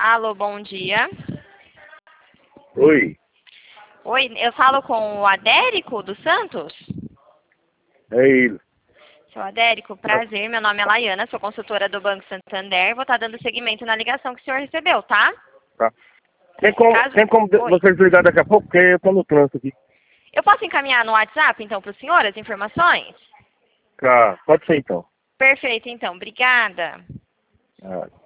Alô, bom dia. Oi, Oi, eu falo com o Adérico dos Santos? é ele. Seu Adérico, prazer. Meu nome é Laiana, sou consultora do Banco Santander. Vou estar dando seguimento na ligação que o senhor recebeu, tá? Tá. Tem como Oi. você desligar daqui a pouco, porque eu tô no trânsito aqui. Eu posso encaminhar no WhatsApp, então, para o senhor as informações? Tá, pode ser então. Perfeito, então. Obrigada. Ah.